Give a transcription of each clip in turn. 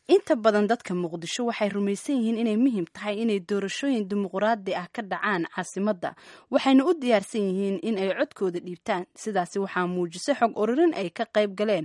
inta badan dadka muqdisho waxay rumaysan yihiin inay muhiim tahay inay doorashooyin dimuqraadi ah ka dhacaan caasimadda waxayna u diyaarsan yihiin in ay codkooda dhiibtaan sidaasi waxaa muujisay xog ururin ay ka qayb galeen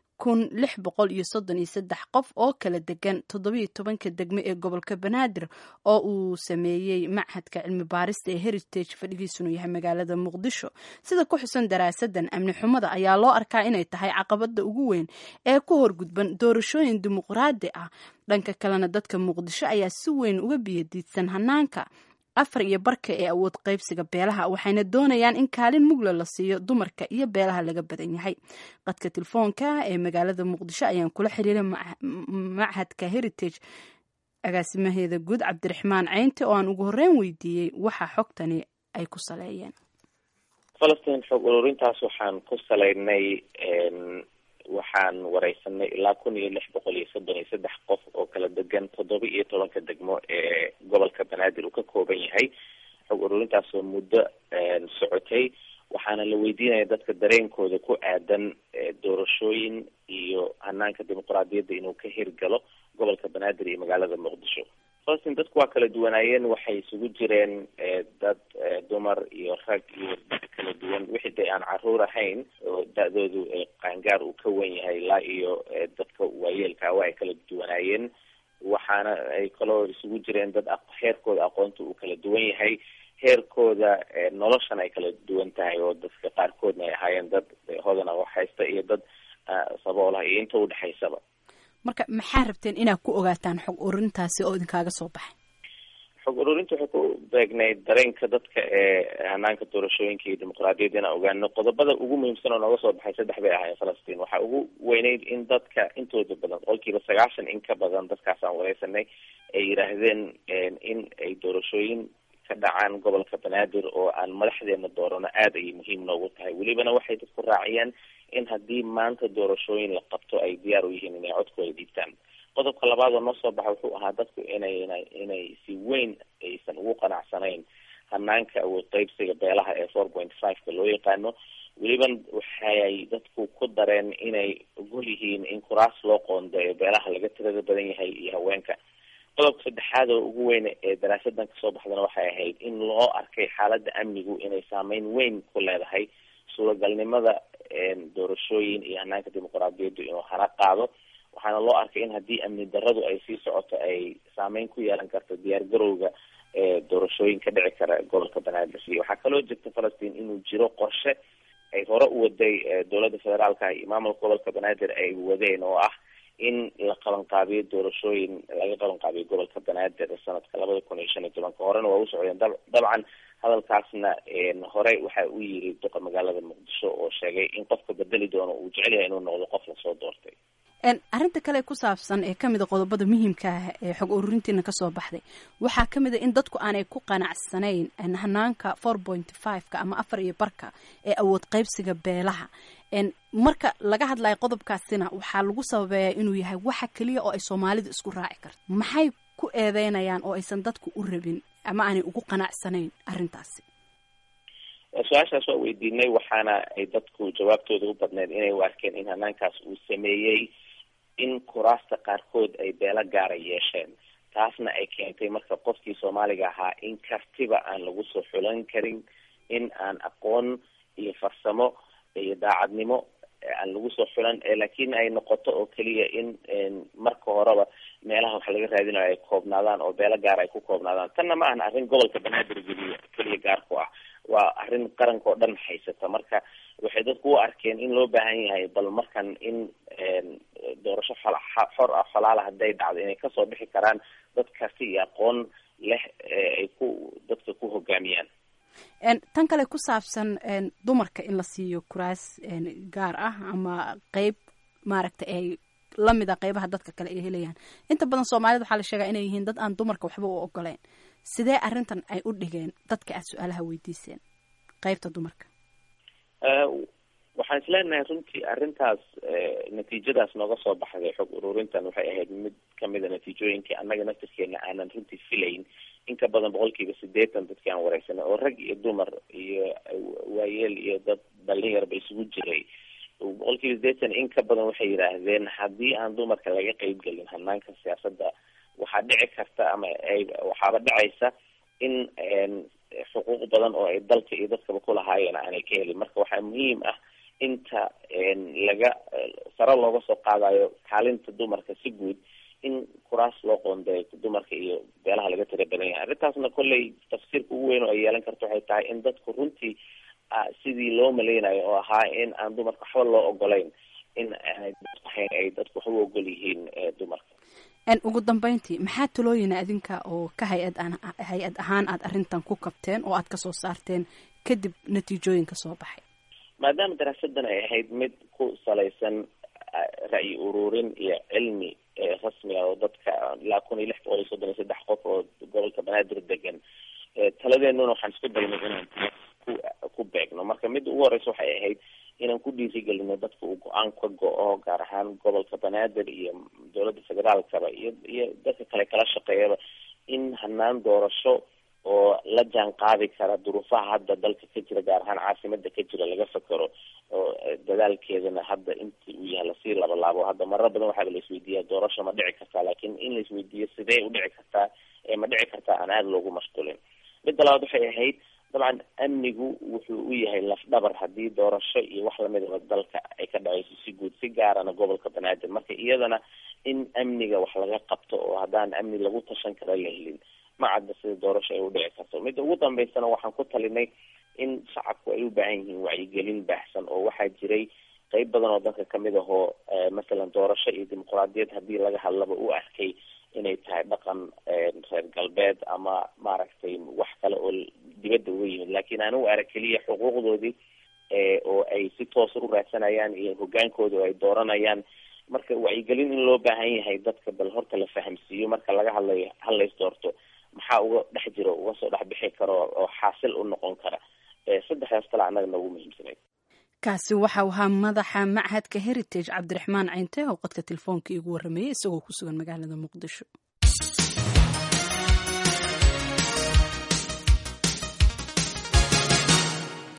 633 qof oo kala degan 17 degmo ee gobolka Banaadir oo uu sameeyay Machadka Cilmi Baarista ee Heritage fadhigiisuna yahay magaalada Muqdisho sida ku xusan daraasadan amni xumada ayaa loo arkaa inay tahay caqabada ugu weyn ee ku horgudban doorashooyin dimuqraadi ah dhanka kalena dadka Muqdisho ayaa si weyn uga biyadiidsan hanaanka 4 ee awood qaybsiga beelaha waxayna doonayaan in kaalin mugla la siiyo dumarka iyo beelaha laga badan yahay qadka telefoonka ee magaalada Muqdisho ayaan kula xiriiray Machadka Heritage agaasimaheeda guud Cabdiraxmaan Ceynte oo aan ugu horeyn weydiiyay waxa xogtani ay ku saleeyeen Falastiin xog ururintaas waxaan ku saleynay waxaan wareysanay ilaa 1633 qof oo kala degan 17 degmo ee gobolka Banaadir uu ka kooban yahay xog ururintaas oo muddo socotay waxaana la weydiinaya dadka dareenkooda ku aadan doorashooyin iyo hanaanka dimuqraadiyadda inuu ka hirgalo gobolka Banaadir iyo magaalada Muqdisho Falastiin dadku waa kala duwanaayeen waxay isugu jireen dad dumar iyo rag iyo kala duwan wixii aan caruur ahayn oo da'doodu qaangaar uu ka weyn yahay ilaa iyo dadka waayeelka waa ay kala duwanaayeen waxaana ay kaloo isugu jireen dad heerkooda aqoonta uu kala duwan yahay heerkooda noloshana ay kala duwan tahay oo dadka qaarkoodna ay ahaayeen dad hodan wax haysta iyo dad sabool ah iyo inta u dhaxaysaba marka maxaa rabteen inaad ku ogaataan xog ururintaasi oo idinkaaga soo baxay xog ururinta waxay ku beegnay dareenka dadka ee hanaanka doorashooyinka iyo dimuqraadiyadda inaan ogaano qodobada ugu muhiimsan oo nooga soo baxay 3 bay ahaayeen Falastiin waxaa ugu weyneyd in dadka intooda badan 90% in ka badan dadkaas aan wareysanay ay yiraahdeen in ay doorashooyin ka dhacaan gobolka Banaadir oo aan madaxdeena doorano aad ay muhiim noogu tahay welibana waxay dadku raaciyaan in haddii maanta doorashooyin la qabto ay diyaar u yihiin inay codkooda dhiibtaan qodobka labaad oo noo soo baxa wuxuu ahaa dadku inay si weyn aysan ugu qanacsanayn hanaanka awood qaybsiga beelaha ee 4.5 loo yaqaano weliban waxay dadku ku dareen inay ogol yihiin in kuraas loo qoonda ee beelaha laga tirada badan yahay iyo haweenka qodobka saddexaad oo ugu weyn ee daraasadan ka soo baxdana waxay ahayd in loo arkay xaaladda amnigu inay saameyn weyn ku leedahay suuragalnimada doorashooyin iyo hanaanka dimuqraadiyadda inuu hana qaado waxaana loo arkay in haddii amni darradu ay sii socoto ay saameyn ku yeelan karto diyaargarowga doorashooyin ka dhici kara gobolka Banaadir waxaa kaloo jirta Falastiin inuu jiro qorshe ay hore u waday dowladda federaalka iyo maamulka gobolka Banaadir ay wadeen oo ah in la qabanqaabiyo doorashooyin laga qabanqaabiyo gobolka Banaadir sanadka 2015 horena waa u socdeen dabcan hadalkaasna hore waxa uu yiri duqa magaalada Muqdisho oo sheegay in qofka bedeli doono uu jecel yahay inuu noqdo qof la soo doortay arinta kale ku saabsan ee kamid qodobada muhiimka ah ee xog ururintiina ka soo baxday waxaa kamid in dadku aanay ku qanacsanayn hanaanka 4.5 ama 4 ee awood qaybsiga beelaha marka laga hadlayo qodobkaasina waxaa lagu sababeeyaa inuu yahay waxa kaliya oo ay Soomaalidu isku raaci karto maxay ku eedeynayaan oo aysan dadku u rabin ama aanay ugu qanacsanayn arintaasi su-aashaas waa weydiinay waxaana ay dadku jawaabtooda u badneed inay u arkeen in hanaankaas uu sameeyey in kuraasta qaarkood ay beelo gaara yeesheen taasna ay keentay marka qofkii Soomaaliga ahaa in kartiba aan lagu soo xulan karin in aan aqoon iyo farsamo iyo daacadnimo aan lagu soo xulan laakiin ay noqoto oo kaliya in marka horeba meelaha wax laga raadinayo ay koobnaadaan oo beelo gaar ay ku koobnaadaan tanna ma aha arrin gobolka Banaadir kaliya gaar ku ah waa arrin qaranka oo dhan haysata marka waxay dadku u arkeen in loo baahan yahay bal markan in doorasho xor ah xalaal ah haday dhacdo inay kasoo bixi karaan dadkaasi iyo aqoon leh ay ku dadka ku hogaamiyaan tan kale ku saabsan dumarka in la siiyo kuraas gaar ah ama qayb maaragtay ay lamida qaybaha dadka kale ay helayaan inta badan Soomaalida waxaa la sheegaa inay yihiin dad aan dumarka waxba u ogoleen sidee arrintan ay u dhigeen dadka aad su'aalaha weydiiseen qaybta dumarka waxaan isleenahay runtii arrintaas natiijadaas nooga soo baxday xog ururintan waxay ahayd mid kamida natiijooyinkii annaga naftirkeena aanan runtii filayn inka badan 80% dadkii aan wareysanay oo rag iyo dumar iyo waayeel iyo dad dhalinyar ba isugu jiray 80% in ka badan waxay yidhaahdeen haddii aan dumarka laga qeybgelin hanaanka siyaasadda waxaa dhici karta ama waxaaba dhacaysa in xuquuq badan oo ay dalka iyo dadkaba kulahaayeen aanay ka helin. marka waxaa muhiim ah inta laga sare looga soo qaadayo kaalinta dumarka si guud in kuraas loo qoondeeyo dumarka iyo beelaha laga tira badan yahay. arrintaasna kolley tafsiirka ugu weyn oo ay yeelan karto waxay tahay in dadku runtii sidii loo maleynayo oo ahaa in aan dumarka waxba loo ogolayn in ay dadku waxba ogol yihiin dumarka. ugu dambeyntii maxaa talooyina adinka oo ka hay-ad ahaan aad arrintan ku kabteen oo aad kasoo saarteen kadib natiijooyinka soo baxay? maadaama daraasadan ay ahayd mid ku salaysan ra'yi ururin iyo cilmi rasmi ah oo dadka 1633 qof oo gobolka Banaadir degan, taladeennuna waxaan isku daynay inaan ku beegno. marka mid ugu horeysa waxay ahayd inaan ku dhiirigelino dadka uu go-aan ka go-o gaar ahaan gobolka Banaadir iyo dowladda federaalkaba iyo dadka kale kala shaqeeyaba in hanaan doorasho oo la jaan qaadi kara duruufaha hadda dalka ka jira gaar ahaan caasimada ka jira laga fakero oo dadaalkeedana hadda intii uu yahay lasii labalaabo. hadda marar badan waxaa la isweydiiyaa doorasho ma dhici kartaa, laakiin in la isweydiiyo sidee u dhici kartaa ma dhici kartaa aan aada loogu mashquulin. midda labaad waxay ahayd dabcan amnigu wuxuu u yahay lafdhabar haddii doorasho iyo wax lamidaba dalka ay ka dhacayso si guud si gaarana gobolka Banaadir. marka iyadana in amniga wax laga qabto oo haddaan amni lagu tashan kara la helin ma cadda sida doorasho ay u dhici karto. midda ugu dambeysana waxaan ku talinay in shacabku ay u baahan yihiin wacyigelin baahsan oo waxaa jiray qeyb badan oo dalka kamid ahoo masalan doorasho iyo dimuqraadiyad haddii laga hadlaba u arkay inay tahay dhaqan reer galbeed ama maaragtay wax kale oo dibadda uga yimid, laakiin aan u arag keliya xuquuqdoodii oo ay si toosa u raadsanayaan iyo hogaankooda oo ay dooranayaan. marka wacyigelin in loo baahan yahay dadka bal horta la fahamsiiyo marka laga hadlayo halays doorto maxaa uga dhex jiro uga soo dhex bixi karo oo xaasil u noqon kara. saddexdaas kale annaga noogu muhiimsanayd. kaasi waxau ahaa madaxa machadka heritage cabdiraxmaan cayntee oo qodka telefoonka iigu warrameeyey isagoo ku sugan magaalada muqdisho.